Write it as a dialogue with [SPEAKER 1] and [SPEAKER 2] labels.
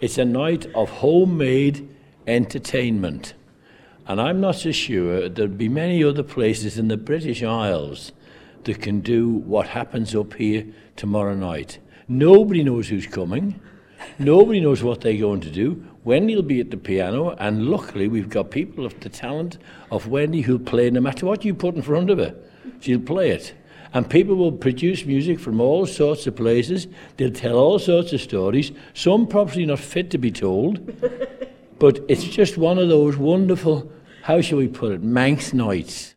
[SPEAKER 1] It's a night of homemade entertainment. And I'm not so sure there'll be many other places in the British Isles that can do what happens up here tomorrow night. Nobody knows who's coming. Nobody knows what they're going to do. Wendy will be at the piano, and luckily we've got people of the talent of Wendy who'll play no matter what you put in front of her. She'll play it. And people will produce music from all sorts of places. They'll tell all sorts of stories, some probably not fit to be told, but it's just one of those wonderful, how shall we put it, Manx nights.